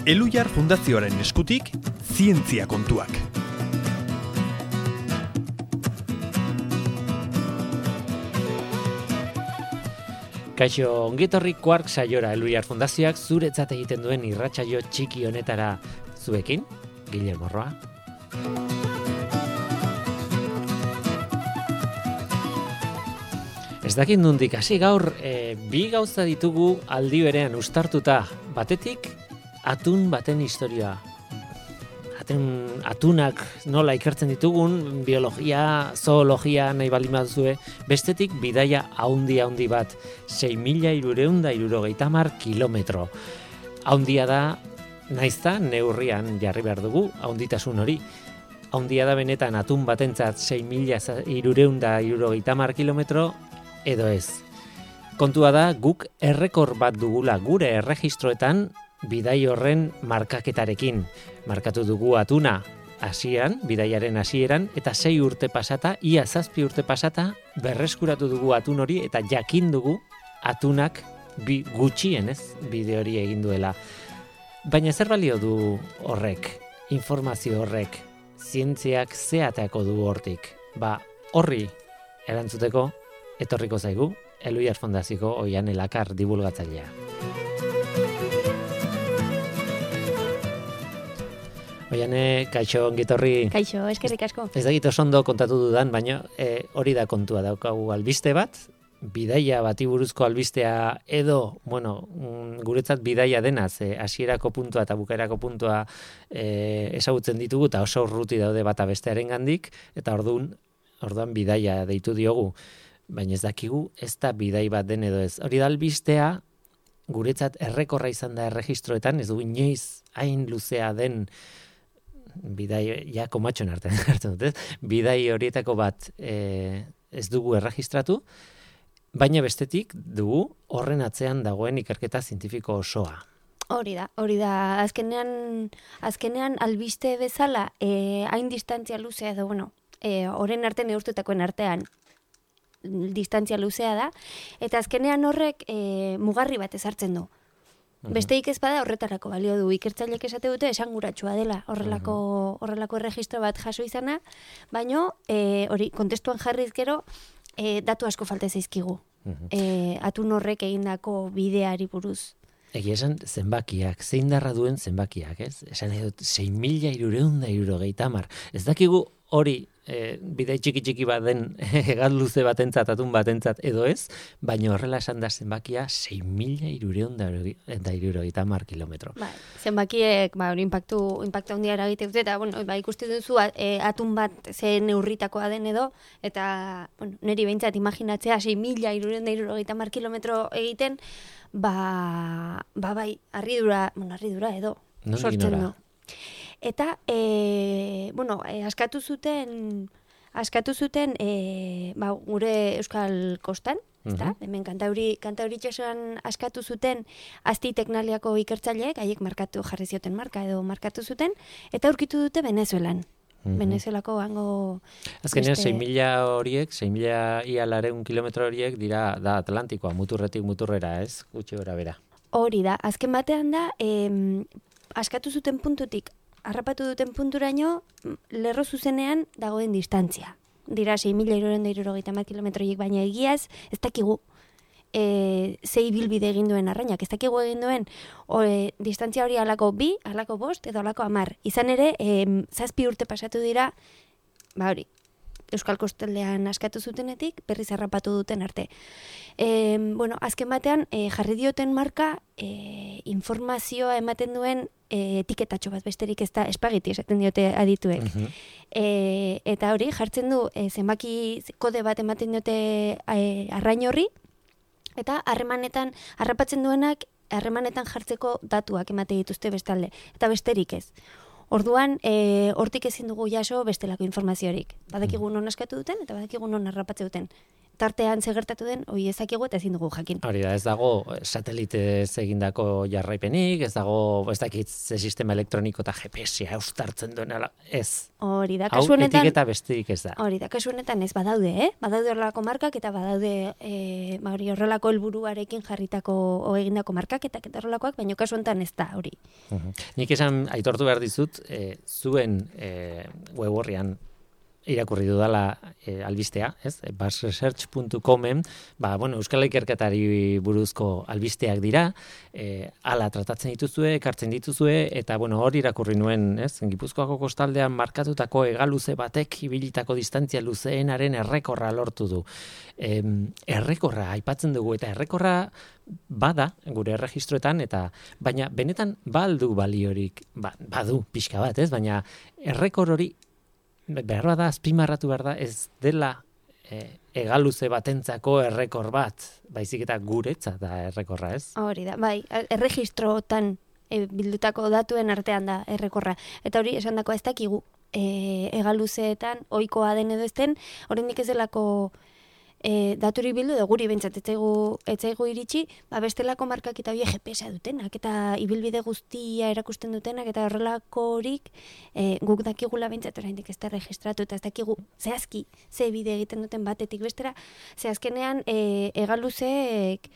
Elhuyar Fundazioaren eskutik, zientzia kontuak. Kaixo, ongetorri Quark saiora Elhuyar Fundazioak zuretzat egiten duen irratsaio txiki honetara zuekin, Guillermo Roa. Ez dakit nondik hasi gaur, bi gauza ditugu aldi berean uztartuta. Batetik, atun baten historia. Atunak nola ikertzen ditugun, biologia, zoologia nahi baldin baduzue, bestetik bidaia haundi bat, 6.370 kilometro. Haundia da, naizta neurrian jarri behar dugu, haunditasun hori. Haundia da benetan atun batentzat 6.370 kilometro, edo ez. Kontua da, guk errekor bat dugula gure erregistroetan, bidai horren markaketarekin. Markatu dugu atuna hasieran, bidaiaren hasieran, eta 6 urte pasata, ia 7 urte pasata, berreskuratu dugu atun hori, eta jakin dugu atunak gutxienez bide hori egin duela. Baina zer balio du horrek, informazio horrek, zientziak zeateako du hortik? Horri erantzuteko, etorriko zaigu, Elhuyar Fundazioko Oihan Elakar dibulgatzailea. Oiane, kaixo, ongitorri. Kaixo, eskerrik asko. Ez dakit oso ondo kontatu dudan, baina hori da kontua, daukagu albiste bat, bidaia bati buruzko albistea edo, guretzat bidaia denaz, hasierako puntua eta bukaerako puntua ezagutzen ditugu, eta oso urruti daude bata bestearen gandik, eta orduan bidaia deitu diogu. Baina ez dakigu, ez da bidai bat den edo ez. Hori da albistea, guretzat errekorra izan da erregistroetan, ez dugu inoiz hain luzea den bidai, komatxon hartzen dut, bidai horietako bat ez dugu erregistratu, baina bestetik dugu horren atzean dagoen ikerketa zientifiko osoa. Hori da. Azkenean albiste bezala, hain distantzia luzea edo, horren arte neurtutakoen artean, distantzia luzea da, eta azkenean horrek mugarri bat ezartzen du. Besteik ez bada horretarako balio du. Ikertzaileek esate dute esanguratsua dela horrelako erregistro bat jaso izana, baino hori kontestuan jarriz gero datu asko falta zaizkigu. Atun horrek egindako bideari buruz. Egia esan zenbakiak, zein darra duen zenbakiak, ez? Esan edut 6.370. Ez dakigu hori bidai txiki bat den egal luze batentzat, atun batentzat edo ez, baina horrela esan da zenbakia 6.370 kilometro. Zenbakiek impactu handia eragite dute, eta ikusten duzu atun bat ze neurritakoa den edo, eta niri behintzat imaginatzea 6.370 kilometro egiten, harridura edo, sortzen du. Eta, askatu zuten gure Euskal Kostan, hemen Kantauri itsasoan askatu zuten Azti Teknaliako ikertzaileek, haiek jarri zioten marka edo markatu zuten, eta aurkitu dute Venezuelan. Venezuelako hango... Azkenean, 6.000 horiek, 6.000 ia 200 kilometro horiek dira da Atlantikoa, muturretik muturrera, ez? Gutxi gora bera. Hori da, azken batean da, askatu zuten puntutik, harrapatu duten punturaino, lerro zuzenean dagoen distantzia. Dira 6.370 kilometroiek, baina egiaz, ez dakigu ze ibilbide egin duen arrainak. Ez dakigu egin duen distantzia hori alako 2, alako 5 edo alako 10. Izan ere, 7 urte pasatu dira, Euskal Kostaldean askatu zutenetik, berriz harrapatu duten arte. Azken batean, jarri dioten marka, informazioa ematen duen etiketatxo bat, besterik ez da espageti esaten diote adituek. Eta hori, jartzen du zenbaki kode bat ematen diote arrain horri, eta harrapatzen duenak harremanetan jartzeko datuak emate dituzte bestalde, eta besterik ez. Orduan, hortik ezin dugu jaso bestelako informaziorik. Badakigu non askatu duten, eta badakigu non harrapatze duten. tartean segertatu den, hori ezakigu eta ezin dugu jakin. Hori da, ez dago satelitez egindako jarraipenik, ez dago, ez dakit sistema elektroniko eta GPS-a eustartzen duen, ez. Hori da, Hau kasu honetan... etiketa besterik ez da. Hori da, kasu honetan ez badaude, Badaude horrelako markak eta badaude hori horrelako helburuarekin jarritako egindako markaketak eta horrelakoak, baina kasu honetan ez da hori. Nik esan aitortu behar dizut, zuen web horrian irakurri dudala albistea, ez? Basresearch.comen, Euskal Ikerketari buruzko albisteak dira, hala tratatzen dituzue, ekartzen dituzue, eta hori irakurri nuen, ez? Gipuzkoako kostaldean markatutako hegaluze batek ibilitako distantzia luzeenaren errekorra lortu du. Errekorra aipatzen dugu, eta errekorra bada gure erregistroetan, baina benetan baldu baliorik, badu pixka bat, ez? Baina errekor hori behar bada, azpimarratu behar da, ez dela hegaluze batentzako errekor bat, baizik eta guretzat da errekorra, ez? Hori da, bai, erregistrotan bildutako datuen artean da errekorra. Eta hori, esan dako ez dakigu, hegaluzeetan, ohikoa den edo ezten, oraindik ez delako daturi bildu, edo guri bentsat etzaigu iritsi, bestelako markak eta hori GPS-a dutenak, eta ibilbide guztia erakusten dutenak, eta horrelako horik guk dakigula bentsat oraindik ez da registratu, eta ez dakigu zehazki ze bide egiten duten batetik bestera, zehazkenean hegaluzeek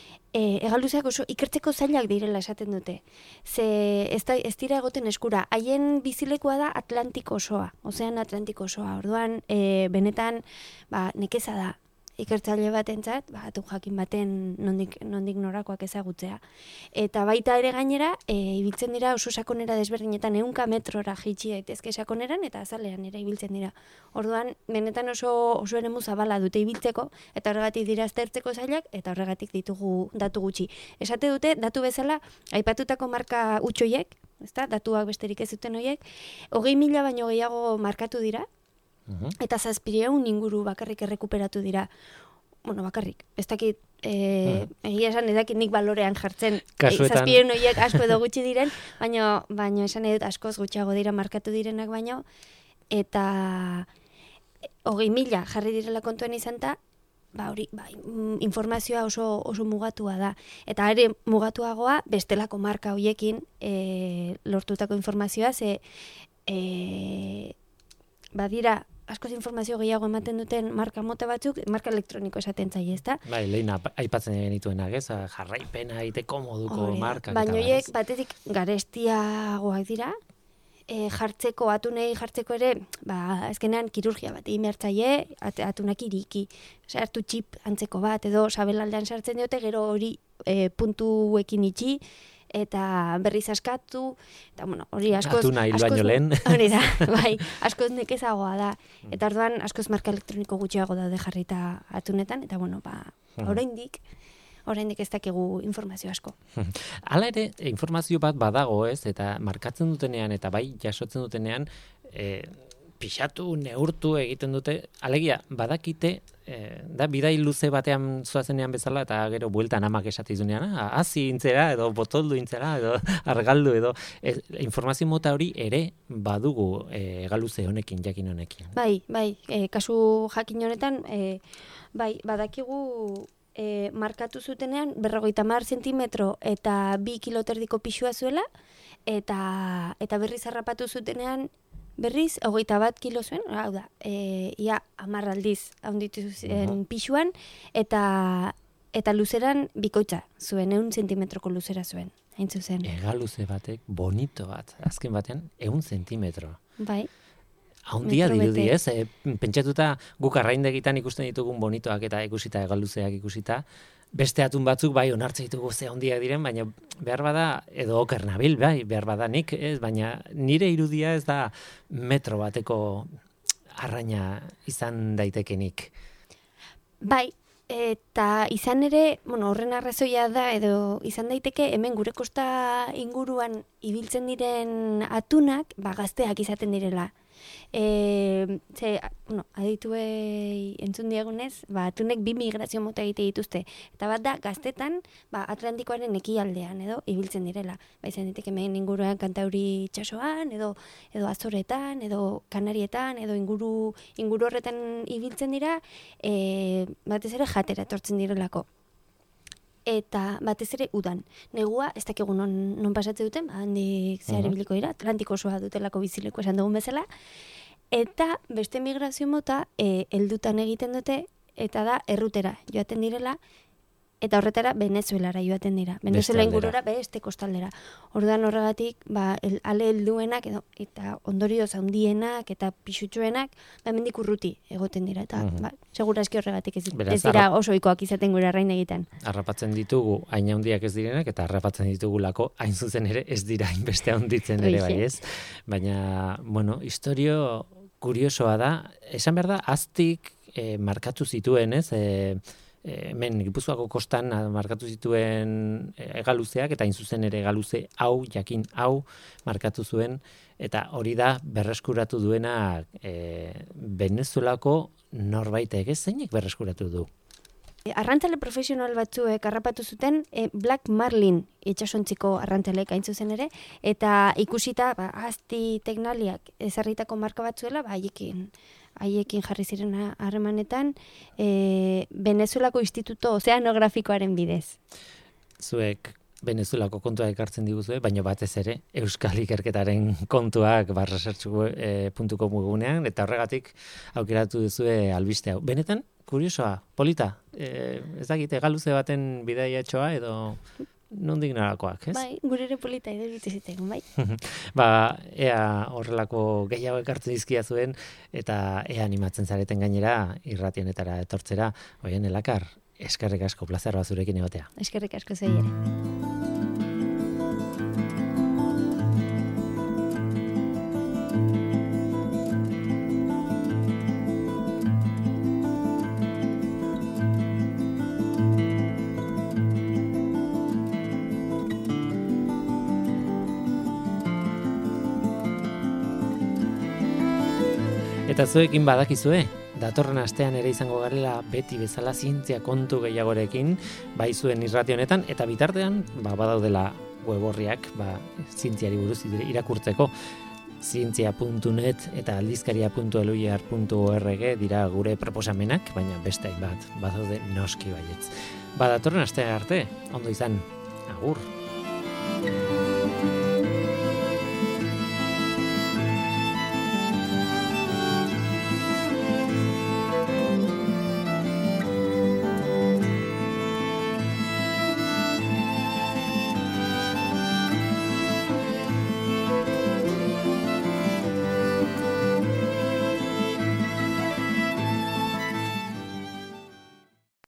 oso ikertzeko zailak direla esaten dute. Ze ez dira egoten eskura. Haien bizilekua da Atlantiko osoa, Ozean Atlantiko osoa. Orduan, benetan, nekeza da. Ikertzaile batentzat, atu jakin baten nondik norakoak ezagutzea. Eta baita ere gainera, ibiltzen dira oso sakonera desberdinetan 100 metrora jaitsi daitezke sakoneran eta azalean ere ibiltzen dira. Orduan, benetan oso eremu zabala dute ibiltzeko, eta horregatik dira aztertzeko zailak, eta horregatik ditugu datu gutxi. Esate dute, datu bezala, aipatutako marka utxoiek, ezta, datuak besterik ez duten hoiek, 20.000 baino gehiago markatu dira, eta 700 inguru bakarrik errekuperatu dira. Bakarrik. Ez dakit, egia esan edakit nik balorean jartzen. 700 horiek asko edo gutxi diren, baina esan edut askoz gutxiago dira markatu direnak baino, eta 20.000 jarri direla kontuan izan ta, informazioa oso mugatua da. Eta ere mugatuagoa bestelako marka horiekin lortutako informazioa, ze badira askoz informazio gehiago ematen duten marka mota batzuk, marka elektroniko esaten zaie, ezta? Bai, lehen aipatzen genituenak, ez? Jarraipena egiteko moduko markak. Baina horiek batetik garestiagoak dira, jartzeko, atunei jartzeko ere, azkenean kirurgia bat egin behar zaie, atunak iriki, sartu txip antzeko bat, edo sabelaldean sartzen diote, gero hori puntuekin itxi, eta berriz askatu, eta hori askoz... Atuna hil baino lehen. Hori da, bai, askoz nekezagoa da. Eta orduan askoz marka elektroniko gutxiago daude jarrita atunetan, eta oraindik ez dakigu informazio asko. Hala ere, informazio bat badago, ez, eta markatzen dutenean, eta bai jasotzen dutenean, pixatu, neurtu egiten dute, alegia, badakite, da bidai luze batean zoazenean bezala, eta gero bueltan amak esatizunean, hazi intzera, edo botoldu intzera, edo argaldu, edo informazio mota hori ere badugu hegaluze honekin, jakin honekin. Bai, kasu jakin honetan, badakigu markatu zutenean 50 zentimetro eta 2 kiloterdiko pixua zuela, eta berriz harrapatu zutenean berriz, 21 kilo zuen, hau da, ia 10 aldiz haunditu zen pixuan, eta luzeran bikoitza zuen, 100 zentimetroko luzera zuen, hain zuzen. Hegaluze batek, bonito bat, azken batean, 100 zentimetro. Bai. Haundia dirudi, ez? Pentsatuta guk arraindegitan ikusten ditugun bonitoak eta ikusita, hegaluzeak ikusita, beste atun batzuk bai onartzen ditugu ze handiak diren, baina behar bada, edo oker nabil, bai, behar bada nik, ez, baina nire irudia ez da metro bateko arraina izan daitekenik. Bai, eta izan ere, horren arrazoia da, edo izan daiteke, hemen gure kosta inguruan ibiltzen diren atunak, gazteak izaten direla. Adituei entzun diagunez, atunek 2 migrazio mota egite dituzte. Eta bat da, gaztetan, Atlantikoaren ekialdean, edo, ibiltzen direla. Izan ditek hemen inguruan Kantauri itsasoan, edo Azoretan, edo Kanarietan, edo inguru horretan ibiltzen dira, batez ere jatera etortzen direlako. Eta batez ere udan. Negua, ez dakigu non pasatze duten, handik zehar ibiliko dira, Atlantiko osoa dutelako bizileko esan dugun bezala, eta beste migrazio mota heldutan egiten dute, eta da errutera joaten direla, eta horretara Venezuelara joaten dira. Venezuela ingurura beste kostaldera. Orduan horregatik, ale helduenak eta ondorioz handienak eta pixutxuenak, hemendik urruti egoten dira. Eta segurazki horregatik ez dira oso ohikoak izaten gure arrain egiten. Harrapatzen ditugu hain handiak ez direnak, eta harrapatzen ditugulako hain zuzen ere ez dira hainbeste handitzen ere bai ez. Baina, historio kuriosoa da. Esan behar da, aztik markatu zituen ez, hemen Gipuzkoako kostan markatu zituen hegaluzeak, eta hain zuzen ere hegaluze jakin hau markatu zuen, eta hori da berreskuratu duena Venezuelako norbaitek, ez zeinek berreskuratu du? Arrantzale profesional batzuek harrapatu zuten Black Marlin itsasontziko arrantzaleek hain zuzen ere, eta ikusita azti teknaliak ezarritako marka batzuela, haiekin jarri ziren harremanetan Venezuelako Instituto Ozeanografikoaren bidez. Zuek Venezuelako kontua ekartzen diguzue, baina batez ere Euskal Ikerketaren kontuak research.com webgunean, eta horregatik aukeratu duzue albiste hau. Benetan, kuriosoa, polita, ez dakite galuze baten bidaiatxoa edo nondik norakoak, ez? Bai, gure ere polita iruditu zitegun, bai. Ea horrelako gehiago ekartzen dizkia zuen, eta ea animatzen zareten gainera irrationetara etortzera. Oien, Elakar, eskerrik asko, plazer bat zurekin egotea. Eskerrik asko zei ere. Eta zuekin badakizue, datorren astean ere izango garela beti bezala zientzia kontu gehiagorekin, bai zuen irrati honetan, eta bitartean badaudela web orriak zientziari buruz irakurtzeko. Zientzia.net eta aldizkaria.eluiar.org dira gure proposamenak, baina beste hainbat badaude noski baietz. Datorren astean arte, ondo izan, agur!